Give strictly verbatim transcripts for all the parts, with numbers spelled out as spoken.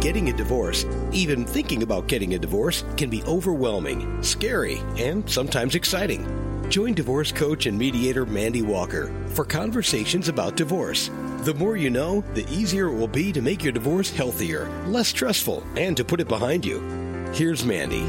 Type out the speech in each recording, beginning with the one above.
getting a divorce, even thinking about getting a divorce, can be overwhelming, scary, and sometimes exciting. Join divorce coach and mediator Mandy Walker for conversations about divorce. The more you know, the easier it will be to make your divorce healthier, less stressful, and to put it behind you. Here's Mandy.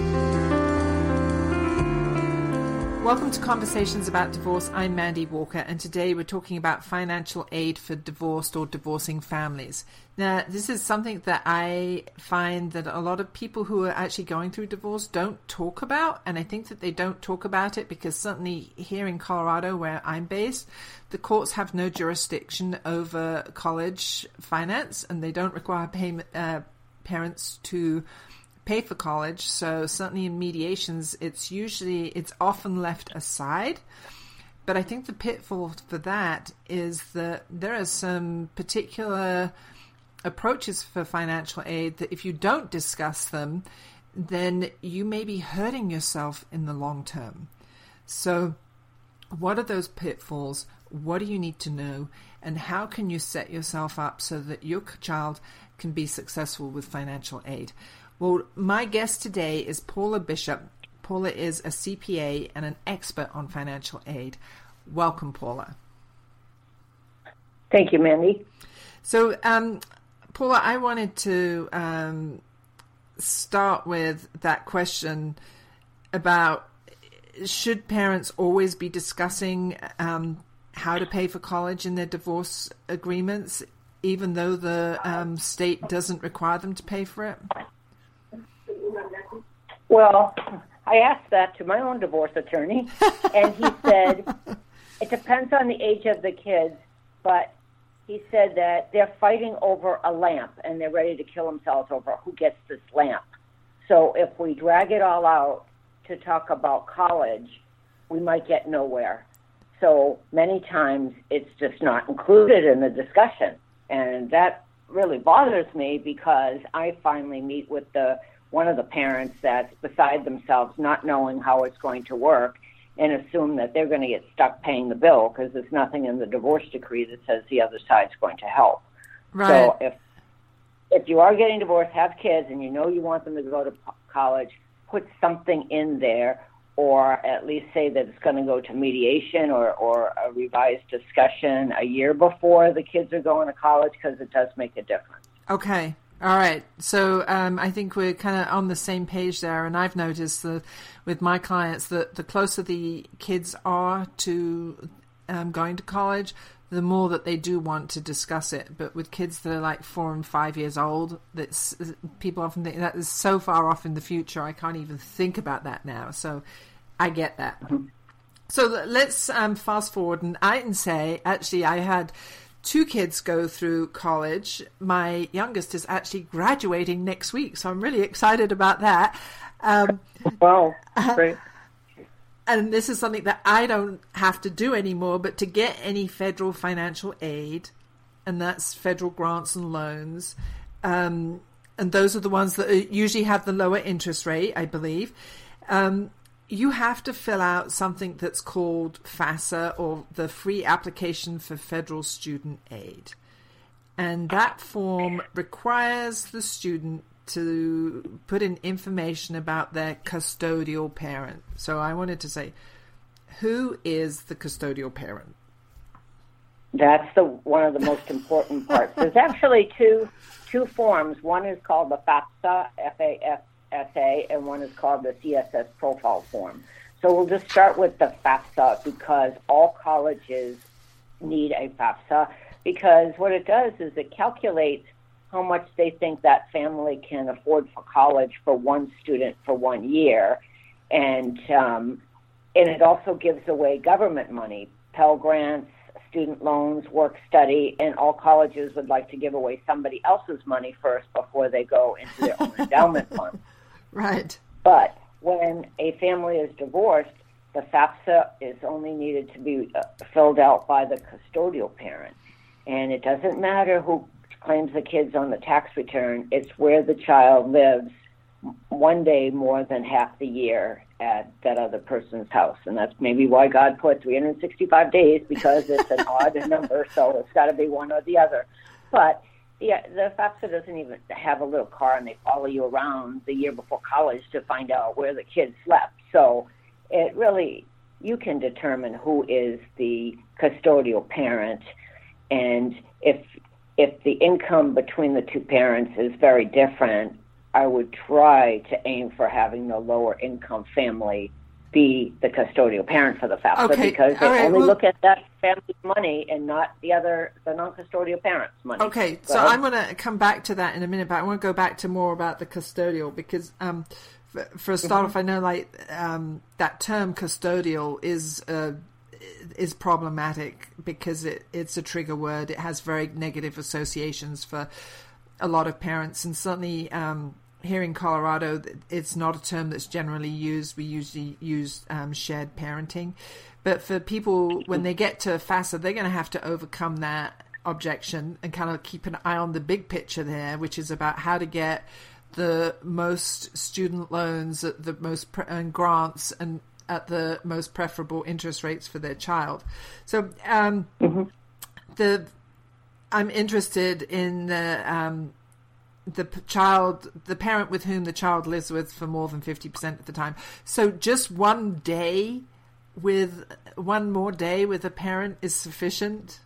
Welcome to Conversations About Divorce. I'm Mandy Walker, and today we're talking about financial aid for divorced or divorcing families. Now, this is something that I find that a lot of people who are actually going through divorce don't talk about, and I think that they don't talk about it because certainly here in Colorado, where I'm based, the courts have no jurisdiction over college finance, and they don't require payment, uh, parents to pay for college. So certainly in mediations, it's usually, it's often left aside. But I think the pitfall for that is that there are some particular approaches for financial aid that if you don't discuss them, then you may be hurting yourself in the long term. So what are those pitfalls? What do you need to know? And how can you set yourself up so that your child can be successful with financial aid? Well, my guest today is Paula Bishop. Paula is a C P A and an expert on financial aid. Welcome, Paula. Thank you, Mandy. So, um, Paula, I wanted to um, start with that question about should parents always be discussing um, how to pay for college in their divorce agreements, even though the um, state doesn't require them to pay for it? Well, I asked that to my own divorce attorney, and he said it depends on the age of the kids, but he said that they're fighting over a lamp, and they're ready to kill themselves over who gets this lamp. So if we drag it all out to talk about college, we might get nowhere. So many times it's just not included in the discussion, and that really bothers me because I finally meet with the one of the parents that's beside themselves, not knowing how it's going to work, and assume that they're going to get stuck paying the bill because there's nothing in the divorce decree that says the other side's going to help. Right. So if if you are getting divorced, have kids, and you know you want them to go to college, put something in there, or at least say that it's going to go to mediation or, or a revised discussion a year before the kids are going to college, because it does make a difference. Okay. All right. So um, I think we're kind of on the same page there. And I've noticed that with my clients that the closer the kids are to um, going to college, the more that they do want to discuss it. But with kids that are like four and five years old, that's people often think that is so far off in the future. I can't even think about that now. So I get that. Mm-hmm. So let's um, fast forward. And I can say, actually, I had two kids go through college. My youngest is actually graduating next week, so I'm really excited about that. Um, wow, great. Uh, and this is something that I don't have to do anymore, but to get any federal financial aid, and that's federal grants and loans, um, and those are the ones that usually have the lower interest rate, I believe, um, you have to fill out something that's called FAFSA, or the Free Application for Federal Student Aid. And that form requires the student to put in information about their custodial parent. So I wanted to say, who is the custodial parent? That's the one of the most important parts. There's actually two two forms. One is called the FAFSA, F A F S A, and one is called the C S S profile form. So we'll just start with the FAFSA because all colleges need a FAFSA, because what it does is it calculates how much they think that family can afford for college for one student for one year. And um, and it also gives away government money, Pell Grants, student loans, work study, and all colleges would like to give away somebody else's money first before they go into their own endowment fund. Right. But when a family is divorced, the FAFSA is only needed to be uh, filled out by the custodial parent. And it doesn't matter who claims the kids on the tax return, it's where the child lives one day more than half the year at that other person's house. And that's maybe why God put three hundred sixty-five days, because it's an odd number, so it's got to be one or the other. But yeah, the FAFSA doesn't even have a little car, and they follow you around the year before college to find out where the kids slept. So it really, you can determine who is the custodial parent, and if if the income between the two parents is very different, I would try to aim for having the lower income family be the custodial parent for the FAFSA, okay. because they right. only well, look at that family's money and not the other, the non-custodial parent's money. Okay, Go so ahead. I'm going to come back to that in a minute, but I want to go back to more about the custodial, because um, for, for a start off, mm-hmm. I know like um, that term custodial is uh, is problematic because it, it's a trigger word. It has very negative associations for a lot of parents, and certainly um, here in Colorado, it's not a term that's generally used. We usually use um, shared parenting. But for people, when they get to FAFSA, they're going to have to overcome that objection and kind of keep an eye on the big picture there, which is about how to get the most student loans, the most pre- and grants, and at the most preferable interest rates for their child. So um, mm-hmm. the I'm interested in the um, the child, the parent with whom the child lives with for more than fifty percent of the time. So just one day with one more day with a parent is sufficient?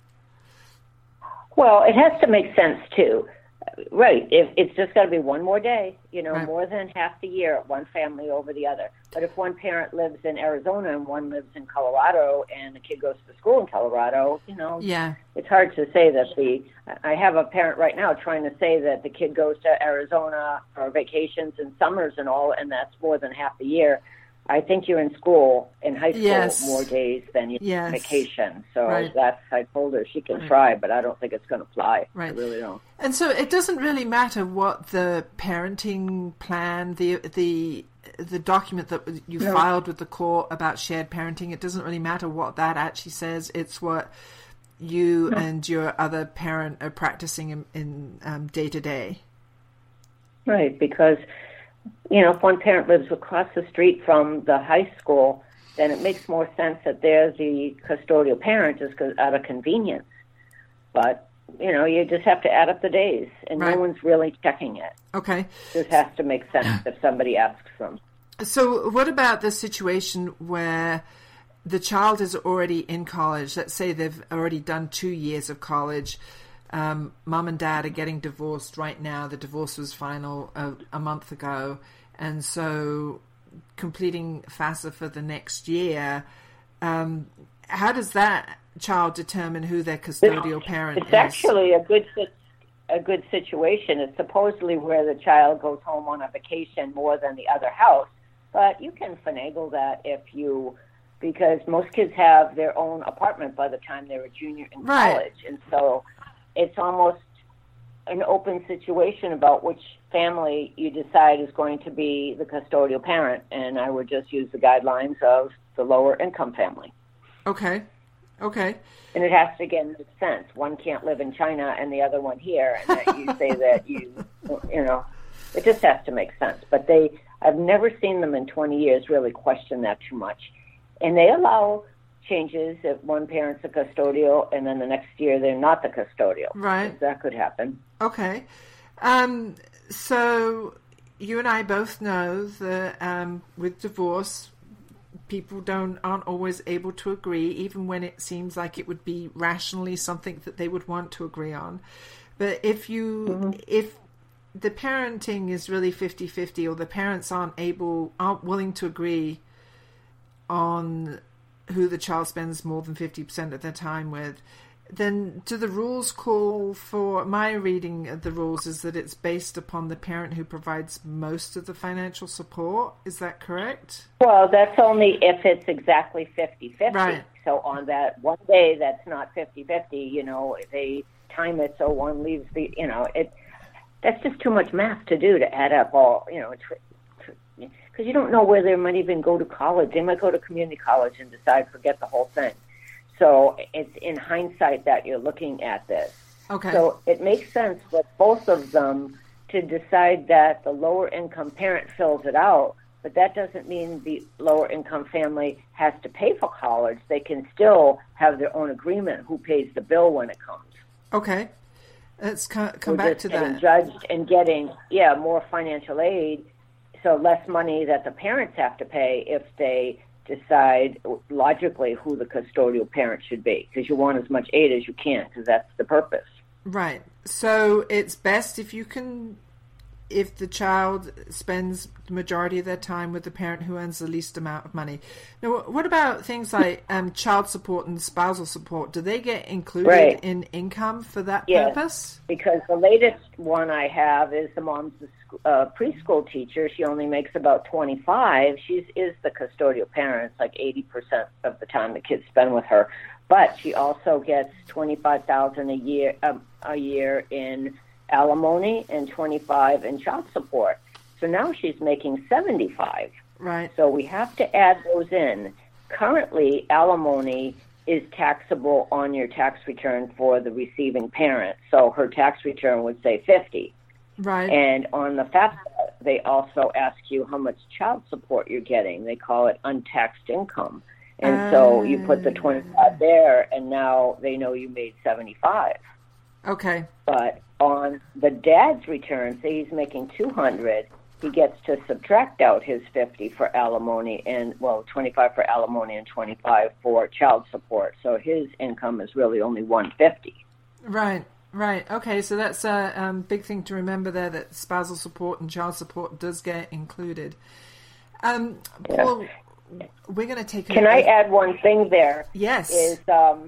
Well, it has to make sense too. Right. If it's just got to be one more day, you know, right. more than half the year, one family over the other. But if one parent lives in Arizona and one lives in Colorado and the kid goes to school in Colorado, you know, yeah. it's hard to say that the, I have a parent right now trying to say that the kid goes to Arizona for vacations and summers and all, and that's more than half the year. I think you're in school, in high school, yes. more days than you yes. vacation. So right. that's, I told her she can right. try, but I don't think it's going to fly. Right. I really don't. And so it doesn't really matter what the parenting plan, the the the document that you no. filed with the court about shared parenting, it doesn't really matter what that actually says. It's what you no. and your other parent are practicing in, in um, day to day. Right, because you know, if one parent lives across the street from the high school, then it makes more sense that they're the custodial parent just out of convenience. But, you know, you just have to add up the days, and right. no one's really checking it. Okay. It just has to make sense if somebody asks them. So what about the situation where the child is already in college? Let's say they've already done two years of college. Um, mom and dad are getting divorced right now. The divorce was final a, a month ago. And so completing FAFSA for the next year, um, how does that child determine who their custodial it's, parent it's is? It's actually a good a good situation. It's supposedly where the child goes home on a vacation more than the other house. But you can finagle that if you, because most kids have their own apartment by the time they're a junior in right. college. And so it's almost an open situation about which family you decide is going to be the custodial parent. And I would just use the guidelines of the lower income family. Okay. Okay. And it has to, again, make sense. One can't live in China and the other one here. And that you say that you, you know, it just has to make sense. But they, I've never seen them in twenty years really question that too much. And they allow changes if one parent's a custodial and then the next year they're not the custodial. Right. That could happen. Okay. Um, so you and I both know that um, with divorce, people don't aren't always able to agree, even when it seems like it would be rationally something that they would want to agree on. But if you mm-hmm. if the parenting is really fifty-fifty, or the parents aren't able aren't willing to agree on who the child spends more than fifty percent of their time with, then do the rules call for, my reading of the rules is that it's based upon the parent who provides most of the financial support. Is that correct? Well, that's only if it's exactly fifty-fifty. Right. So on that one day that's not fifty-fifty, you know, they time it so one leaves the, you know, it. That's just too much math to do to add up all, you know, because you don't know where they might even go to college. They might go to community college and decide forget the whole thing. So it's in hindsight that you're looking at this. Okay. So it makes sense for both of them to decide that the lower income parent fills it out, but that doesn't mean the lower income family has to pay for college. They can still have their own agreement who pays the bill when it comes. Okay. Let's come, come We're back just to getting that. judged and getting, yeah, more financial aid, so less money that the parents have to pay if they decide logically who the custodial parent should be, because you want as much aid as you can, because that's the purpose. Right. So it's best if you can, if the child spends the majority of their time with the parent who earns the least amount of money. Now, what about things like um, child support and spousal support? Do they get included Right. in income for that Yes, purpose? because the latest one I have is the mom's a uh, preschool teacher. She only makes about twenty-five. She is the custodial parent. It's like eighty percent of the time the kids spend with her. But she also gets twenty-five thousand dollars a year um, a year in alimony and twenty-five in child support. So now she's making seventy-five. Right. So we have to add those in. Currently, alimony is taxable on your tax return for the receiving parent. So her tax return would say fifty. Right. And on the FAFSA, they also ask you how much child support you're getting. They call it untaxed income. And uh, so you put the twenty-five there, and now they know you made seventy-five. Okay. But on the dad's return, say he's making two hundred, he gets to subtract out his fifty for alimony and, well, twenty-five for alimony and twenty-five for child support. So his income is really only one hundred fifty. Right. Right. Okay. So that's a um, big thing to remember there, that spousal support and child support does get included. Um, Paul, yeah. We're going to take a... Can I add one thing there? Yes. Is um,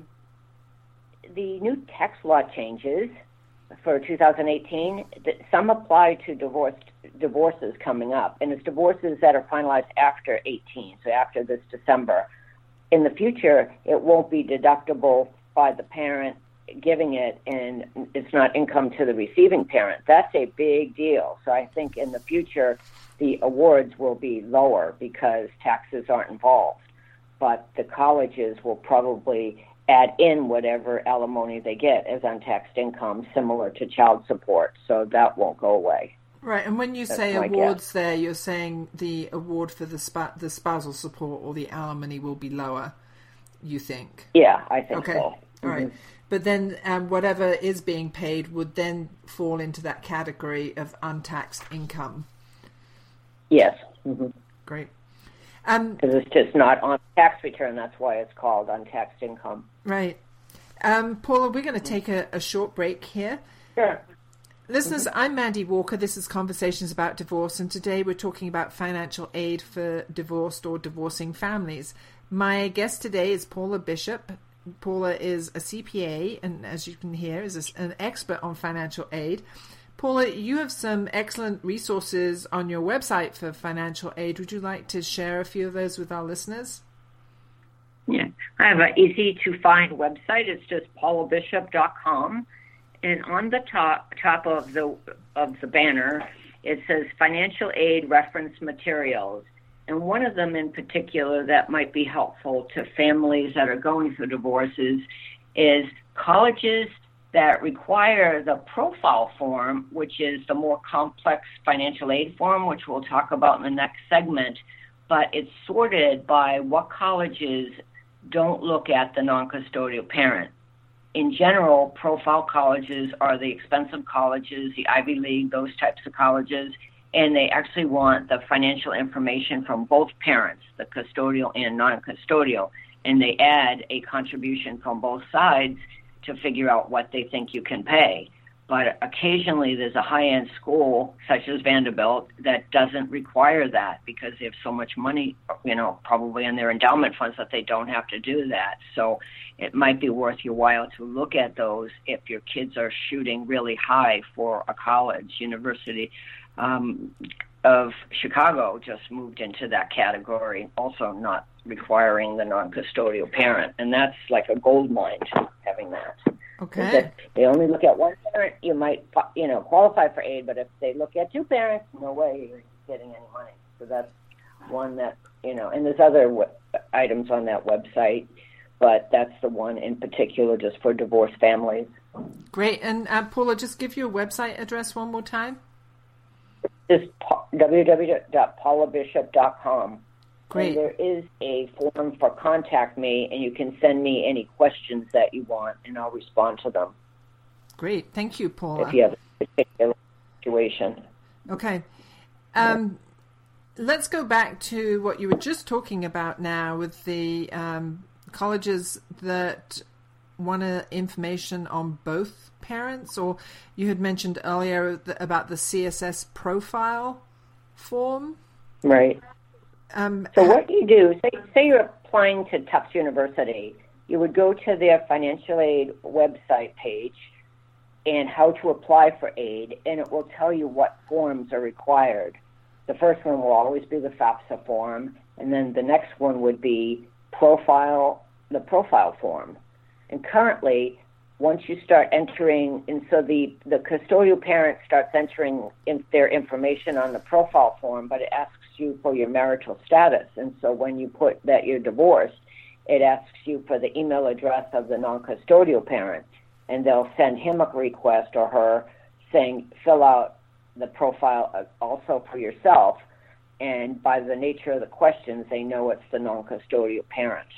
the new tax law changes for two thousand eighteen, some apply to divorced divorces coming up, and it's divorces that are finalized after eighteen, so after this December. In the future, it won't be deductible by the parent giving it, and it's not income to the receiving parent. That's a big deal. So I think in the future, the awards will be lower because taxes aren't involved. But the colleges will probably add in whatever alimony they get as untaxed income, similar to child support. So that won't go away. Right, and when you That's say my awards guess. there, you're saying the award for the spa- the spousal support or the alimony will be lower, you think? Yeah, I think okay. so. All mm-hmm. right. But then um, whatever is being paid would then fall into that category of untaxed income. Yes. Mm-hmm. Great. Um, because it's just not on tax return. That's why it's called untaxed income. Right. Um, Paula, we're going to take a, a short break here. Sure. Listeners, mm-hmm. I'm Mandy Walker. This is Conversations About Divorce, and today we're talking about financial aid for divorced or divorcing families. My guest today is Paula Bishop. Paula is a C P A, and as you can hear, is a, an expert on financial aid. Paula, you have some excellent resources on your website for financial aid. Would you like to share a few of those with our listeners? Yeah, I have an easy-to-find website. It's just paula bishop dot com, and on the top top of the of the banner, it says Financial Aid Reference Materials. And one of them in particular that might be helpful to families that are going through divorces is colleges that require the profile form, which is the more complex financial aid form, which we'll talk about in the next segment. But it's sorted by what colleges don't look at the non-custodial parent. In general, profile colleges are the expensive colleges, the Ivy League, those types of colleges, and they actually want the financial information from both parents, the custodial and non-custodial, and they add a contribution from both sides to figure out what they think you can pay. But occasionally there's a high-end school, such as Vanderbilt, that doesn't require that because they have so much money, you know, probably in their endowment funds that they don't have to do that. So it might be worth your while to look at those if your kids are shooting really high for a college. University um, of Chicago just moved into that category, also not requiring the non-custodial parent. And that's like a gold mine, having that. Okay. If they only look at one parent, you might, you know, qualify for aid. But if they look at two parents, no way you're getting any money. So that's one that, you know, and there's other w- items on that website, but that's the one in particular just for divorced families. Great. And uh, Paula, just give your website address one more time. Just w w w dot paula bishop dot com. Great. And there is a form for contact me, and you can send me any questions that you want, and I'll respond to them. Great. Thank you, Paula. If you have a particular situation. Okay. Um, let's go back to what you were just talking about now with the um, colleges that want uh, information on both parents, or you had mentioned earlier about the C S S profile form. Right. Um, so what you do, say, say you're applying to Tufts University, you would go to their financial aid website page and how to apply for aid, and it will tell you what forms are required. The first one will always be the FAFSA form, and then the next one would be profile, the profile form. And currently, once you start entering, and so the, the custodial parent starts entering in their information on the profile form, but it asks you for your marital status. And so when you put that you're divorced, it asks you for the email address of the non-custodial parent, and they'll send him a request or her saying, fill out the profile also for yourself. And by the nature of the questions, they know it's the non-custodial parent.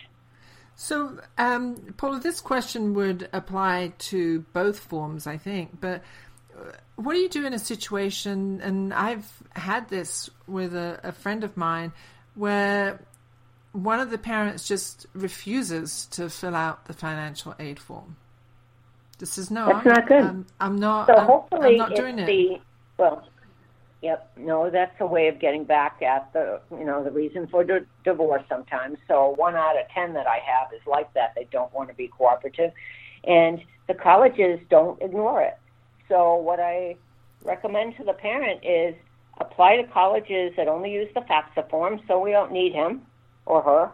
So, um, Paula, this question would apply to both forms, I think. But what do you do in a situation, and I've had this with a, a friend of mine, where one of the parents just refuses to fill out the financial aid form? This is no, that's I'm, not good. I'm, I'm not. So I'm, hopefully, I'm not doing it's it. the well. Yep. No, that's a way of getting back at the, you know, the reason for di- divorce sometimes. So one out of ten that I have is like that. They don't want to be cooperative. And the colleges don't ignore it. So what I recommend to the parent is apply to colleges that only use the FAFSA form, so we don't need him or her,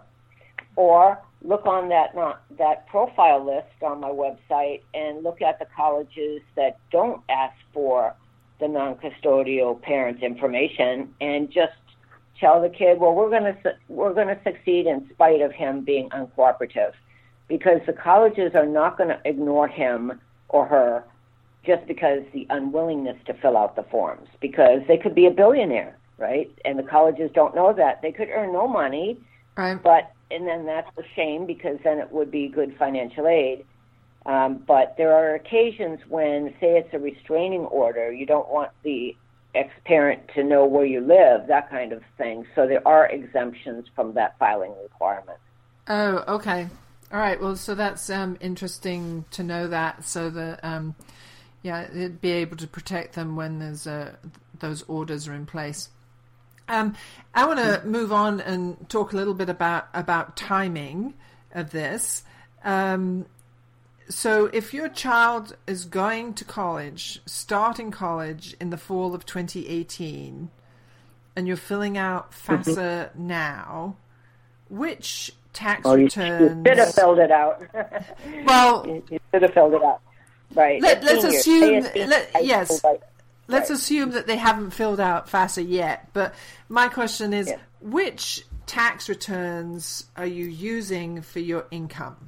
or look on that not, that profile list on my website and look at the colleges that don't ask for the non-custodial parent's information, and just tell the kid, well, we're going to we're going to succeed in spite of him being uncooperative, because the colleges are not going to ignore him or her just because the unwillingness to fill out the forms, because they could be a billionaire, right? And the colleges don't know that. They could earn no money, Right. but and then that's a shame, because then it would be good financial aid. Um, but there are occasions when, say it's a restraining order, you don't want the ex-parent to know where you live, that kind of thing. So there are exemptions from that filing requirement. Oh, okay. All right. Well, so that's um, interesting to know that, so that, um, yeah, it'd be able to protect them when there's uh, those orders are in place. Um, I want to move on and talk a little bit about, about timing of this. Um, So if your child is going to college, starting college in the fall of twenty eighteen, and you're filling out FAFSA mm-hmm. now, which tax oh, returns... You should have filled it out. Well... You, you should have filled it out. Right. Let, let's senior, assume... senior, Let, yes. Right. Let's right. assume that they haven't filled out FAFSA yet. But my question is, yeah. which tax returns are you using for your income?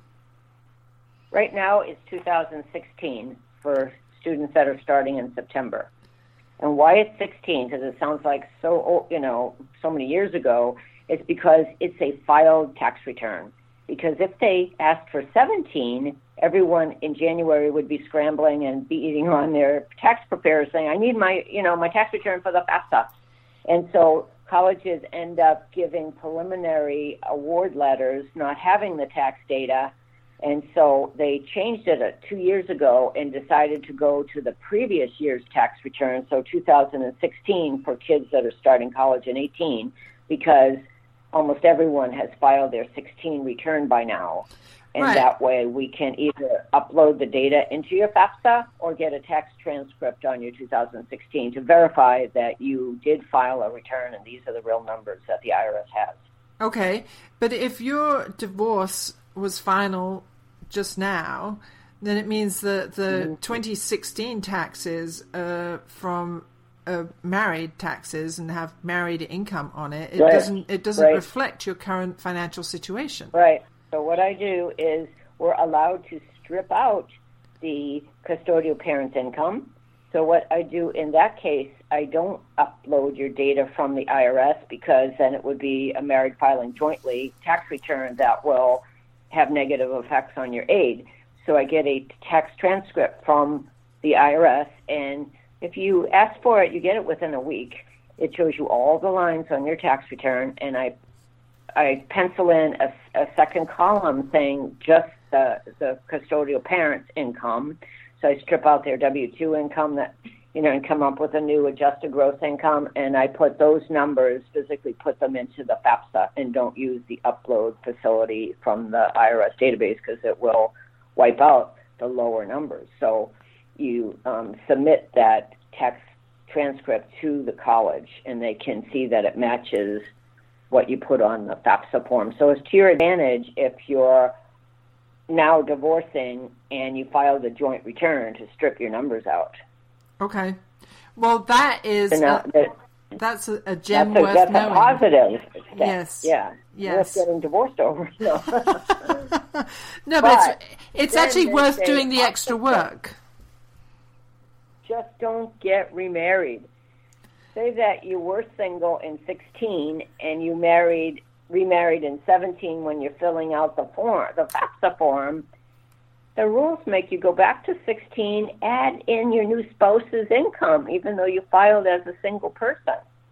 Right now it's two thousand sixteen for students that are starting in September. And why it's sixteen, because it sounds like so, you know, so many years ago, it's because it's a filed tax return. Because if they asked for seventeen, everyone in January would be scrambling and beating on their tax preparers saying, I need my, you know, my tax return for the FAFSA. And so colleges end up giving preliminary award letters, not having the tax data. And so they changed it uh, two years ago and decided to go to the previous year's tax return, so two thousand sixteen for kids that are starting college in eighteen, because almost everyone has filed their sixteen return by now. And right. that way we can either upload the data into your FAFSA or get a tax transcript on your two thousand sixteen to verify that you did file a return and these are the real numbers that the I R S has. Okay, but if your divorce was final just now, then it means that the mm-hmm. twenty sixteen taxes uh, from uh, married taxes and have married income on it. It right. doesn't. It doesn't right. reflect your current financial situation. Right. So what I do is we're allowed to strip out the custodial parent's income. So what I do in that case, I don't upload your data from the I R S, because then it would be a married filing jointly tax return that will have negative effects on your aid. So I get a tax transcript from the I R S, and if you ask for it, you get it within a week. It shows you all the lines on your tax return, and I I pencil in a, a second column saying just the, the custodial parent's income. So I strip out their W two income that you know, and come up with a new adjusted gross income, and I put those numbers, physically put them into the FAFSA, and don't use the upload facility from the I R S database because it will wipe out the lower numbers. So you um, submit that tax transcript to the college, and they can see that it matches what you put on the FAFSA form. So it's to your advantage if you're now divorcing and you filed a joint return to strip your numbers out. Okay. Well, that is so now, a, that, that's a, a gem that's a, worth that's knowing. A positive step. Yes. Yeah. Yes. Worth getting divorced over. No. No, but, but it's, it's actually worth doing the extra work. Just don't get remarried. Say that you were single in sixteen and you married, remarried in seventeen when you're filling out the form, the FAFSA form. The rules make you go back to sixteen, add in your new spouse's income, even though you filed as a single person.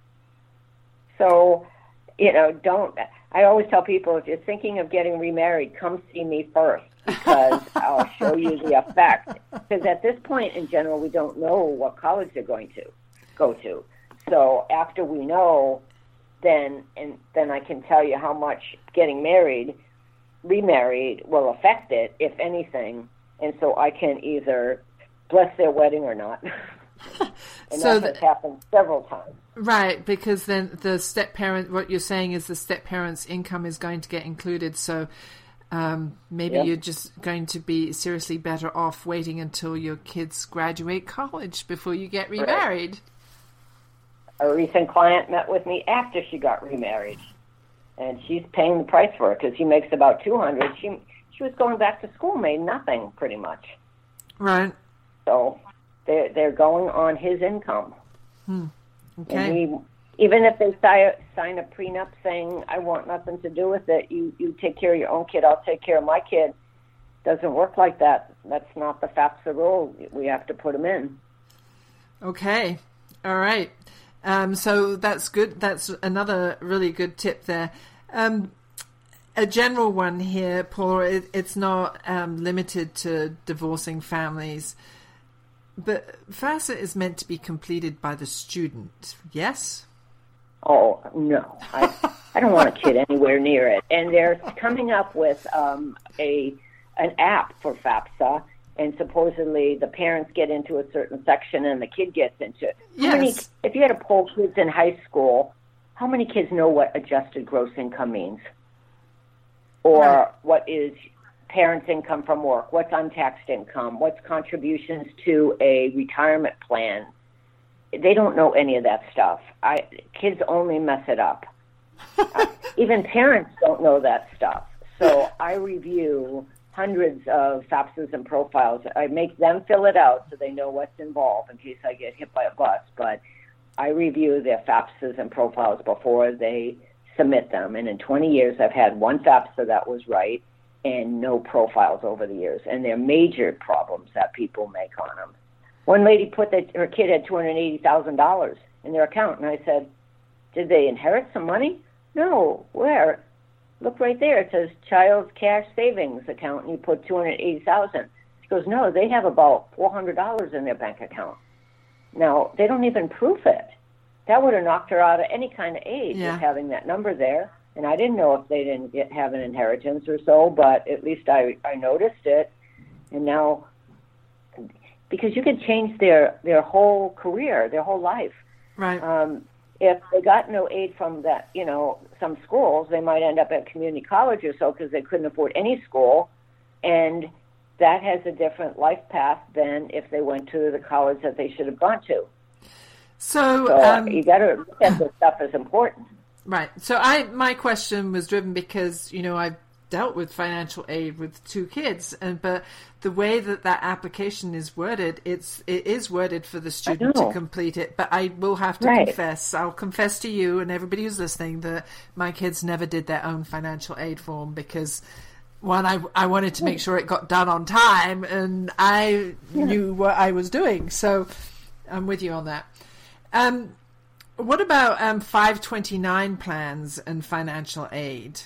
So, you know, don't, I always tell people, if you're thinking of getting remarried, come see me first, because I'll show you the effect. Because at this point, in general, we don't know what college they're going to go to. So after we know, then, and then I can tell you how much getting married remarried will affect it, if anything, and so I can either bless their wedding or not. And so that has happened several times. Right, because then the step parent, what you're saying is the step parent's income is going to get included, so um, maybe yep. you're just going to be seriously better off waiting until your kids graduate college before you get remarried. Right. A recent client met with me after she got remarried. And she's paying the price for it because he makes about two hundred dollars. She she was going back to school, made nothing pretty much. Right. So they're they're going on his income. Hmm. Okay. And he, even if they sign sign a prenup saying I want nothing to do with it, you you take care of your own kid, I'll take care of my kid. Doesn't work like that. That's not the FAFSA rule. We have to put them in. Okay. All right. Um, so that's good. That's another really good tip there. Um, a general one here, Paula, it, it's not um, limited to divorcing families, but FAFSA is meant to be completed by the student, yes? Oh, no. I, I don't want a kid anywhere near it. And they're coming up with um, a an app for FAFSA, and supposedly the parents get into a certain section and the kid gets into it. Yes. How many, if you had to poll kids in high school, how many kids know what adjusted gross income means? Or right. what is parents' income from work? What's untaxed income? What's contributions to a retirement plan? They don't know any of that stuff. I, kids only mess it up. uh, even parents don't know that stuff. So I review hundreds of FAFSAs and profiles. I make them fill it out so they know what's involved in case I get hit by a bus. But I review their FAFSAs and profiles before they submit them. And in twenty years, I've had one FAFSA that was right and no profiles over the years. And they're major problems that people make on them. One lady put that her kid had two hundred eighty thousand dollars in their account. And I said, did they inherit some money? No. Where? Look right there. It says child's cash savings account, and you put two hundred eighty thousand dollars. She goes, no, they have about four hundred dollars in their bank account. Now, they don't even proof it. That would have knocked her out of any kind of aid, yeah. just having that number there. And I didn't know if they didn't get, have an inheritance or so, but at least I, I noticed it. And now, because you could change their, their whole career, their whole life. Right. Um, if they got no aid from that, you know, some schools, they might end up at community college or so because they couldn't afford any school. And that has a different life path than if they went to the college that they should have gone to. So, so um, you got to look at this stuff as important. Right. So I, my question was driven because, you know, I've dealt with financial aid with two kids, and but the way that that application is worded, it's it is worded for the student to complete it. But I will have to right. confess, I'll confess to you and everybody who's listening that my kids never did their own financial aid form because one, I, I wanted to make sure it got done on time, and I yeah. knew what I was doing. So I'm with you on that. Um, what about um, five twenty-nine plans and financial aid?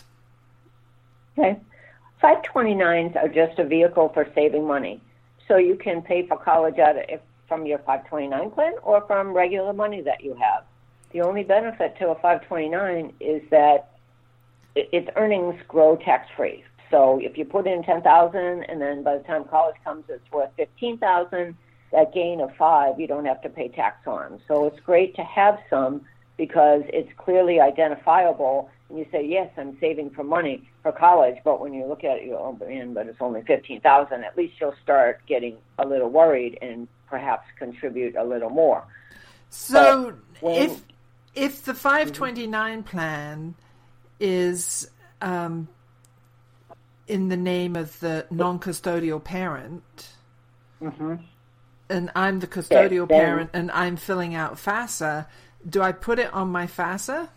Okay. five twenty-nines are just a vehicle for saving money. So you can pay for college out of, if, from your five twenty-nine plan or from regular money that you have. The only benefit to a five twenty-nine is that its earnings grow tax-free. So if you put in ten thousand dollars and then by the time college comes it's worth fifteen thousand dollars, that gain of five you don't have to pay tax on. So it's great to have some because it's clearly identifiable and you say, yes, I'm saving for money for college, but when you look at it, you go, oh, man, but it's only fifteen thousand dollars, at least you'll start getting a little worried and perhaps contribute a little more. So when, if if the five twenty-nine mm-hmm. plan is um, in the name of the non-custodial parent, mm-hmm. and I'm the custodial yeah, then, parent and I'm filling out FAFSA, do I put it on my FAFSA?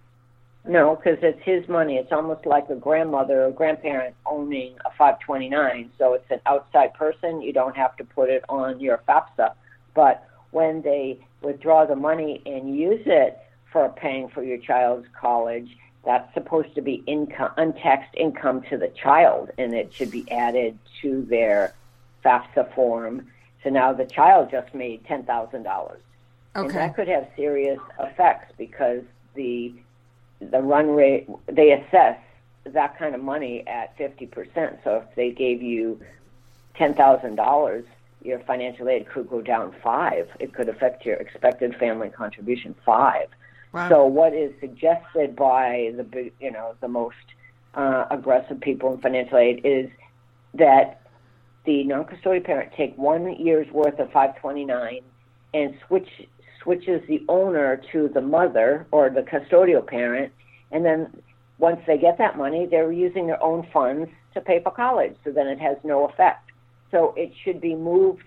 No, because it's his money. It's almost like a grandmother or grandparent owning a five twenty-nine. So it's an outside person. You don't have to put it on your FAFSA. But when they withdraw the money and use it for paying for your child's college, that's supposed to be income, untaxed income to the child, and it should be added to their FAFSA form. So now the child just made ten thousand dollars. Okay. And that could have serious effects because the the run rate, they assess that kind of money at fifty percent. So if they gave you ten thousand dollars, your financial aid could go down five. It could affect your expected family contribution five. Wow. So what is suggested by the you know the most uh, aggressive people in financial aid is that the non-custodial parent take one year's worth of five twenty-nine and switch switches the owner to the mother or the custodial parent, and then once they get that money, they're using their own funds to pay for college. So then it has no effect. So it should be moved,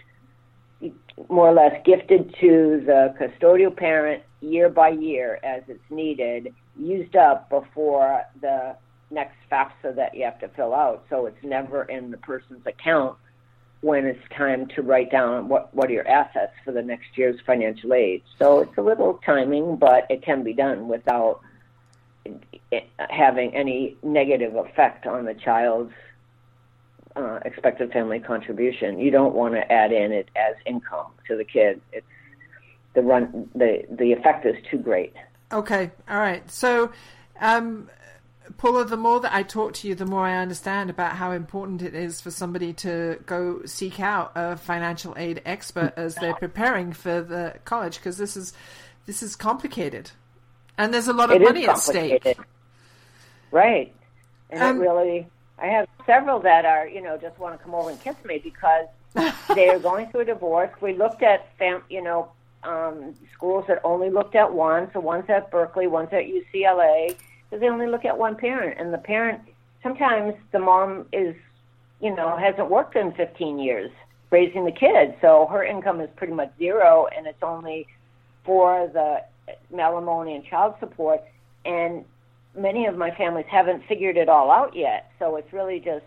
more or less gifted to the custodial parent year by year as it's needed, used up before the next FAFSA that you have to fill out. So it's never in the person's account when it's time to write down what, what are your assets for the next year's financial aid. So it's a little timing, but it can be done without having any negative effect on the child's uh, expected family contribution. You don't want to add in it as income to the kid. It's the run, the, the effect is too great. Okay. All right. So, um, Paula, the more that I talk to you, the more I understand about how important it is for somebody to go seek out a financial aid expert as they're preparing for the college, because this is this is complicated, and there's a lot of it money at stake. Right, and um, it really, I have several that are, you know, just want to come over and kiss me because they are going through a divorce. We looked at, fam, you know, um, schools that only looked at one, so one's at Berkeley, one's at U C L A. Because they only look at one parent, and the parent, sometimes the mom is, you know, hasn't worked in fifteen years raising the kids, so her income is pretty much zero, and it's only for the alimony and child support, and many of my families haven't figured it all out yet, so it's really just,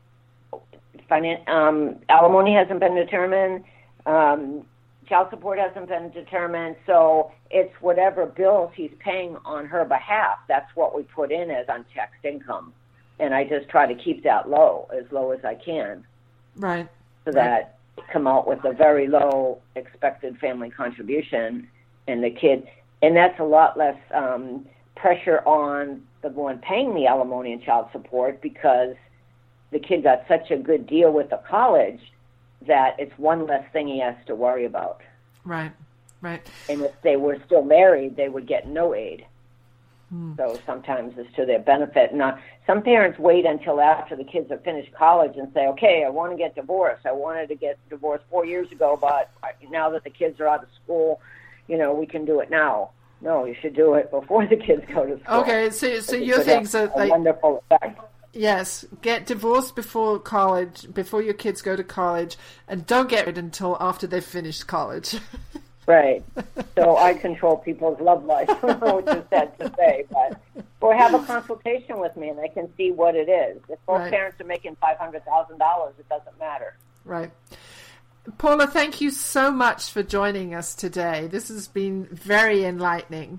finan- um, alimony hasn't been determined, um, child support hasn't been determined, so it's whatever bills he's paying on her behalf. That's what we put in as untaxed income. And I just try to keep that low, as low as I can. Right. So that I come out with a very low expected family contribution and the kid, and that's a lot less um, pressure on the one paying the alimony and child support because the kid got such a good deal with the college that it's one less thing he has to worry about. Right, right. And if they were still married, they would get no aid. Hmm. So sometimes it's to their benefit. Now, some parents wait until after the kids have finished college and say, okay, I want to get divorced. I wanted to get divorced four years ago, but now that the kids are out of school, you know, we can do it now. No, you should do it before the kids go to school. Okay, so so your things are like... wonderful effect. Yes, get divorced before college, before your kids go to college, and don't get married until after they've finished college. Right. So I control people's love life, which is sad to say, but or have a consultation with me and they can see what it is. If both Right. parents are making five hundred thousand dollars, it doesn't matter. Right. Paula, thank you so much for joining us today. This has been very enlightening.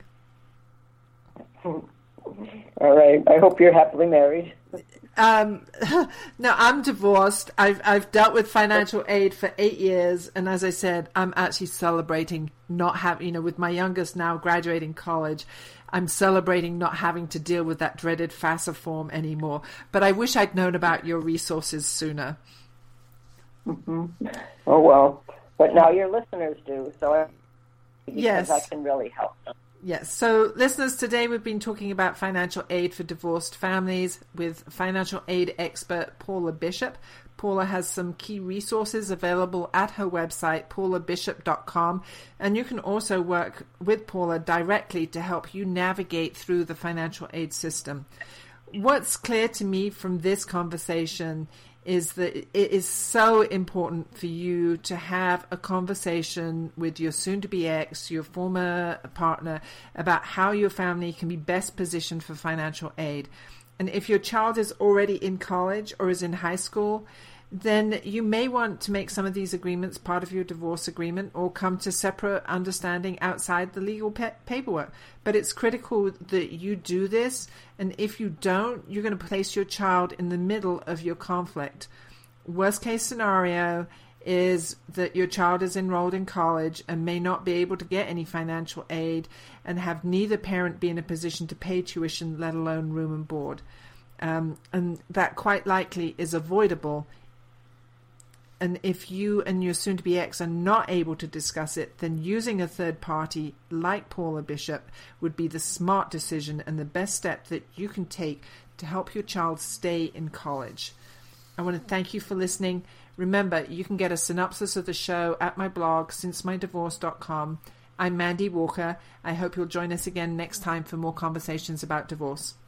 All right. I hope you're happily married. Um, no, I'm divorced. I've I've dealt with financial aid for eight years, and as I said, I'm actually celebrating not having, you know, with my youngest now graduating college, I'm celebrating not having to deal with that dreaded FAFSA form anymore. But I wish I'd known about your resources sooner. Mm-hmm. Oh well, but now your listeners do, so I, because yes, I can really help them. Yes. So, listeners, today we've been talking about financial aid for divorced families with financial aid expert Paula Bishop. Paula has some key resources available at her website, paula bishop dot com, and you can also work with Paula directly to help you navigate through the financial aid system. What's clear to me from this conversation is that it is so important for you to have a conversation with your soon-to-be ex, your former partner, about how your family can be best positioned for financial aid. And if your child is already in college or is in high school, then you may want to make some of these agreements part of your divorce agreement or come to separate understanding outside the legal pe- paperwork. But it's critical that you do this, and if you don't, you're going to place your child in the middle of your conflict. Worst case scenario is that your child is enrolled in college and may not be able to get any financial aid and have neither parent be in a position to pay tuition, let alone room and board. Um, and that quite likely is avoidable. And if you and your soon-to-be ex are not able to discuss it, then using a third party like Paula Bishop would be the smart decision and the best step that you can take to help your child stay in college. I want to thank you for listening. Remember, you can get a synopsis of the show at my blog, since my divorce dot com. I'm Mandy Walker. I hope you'll join us again next time for more conversations about divorce.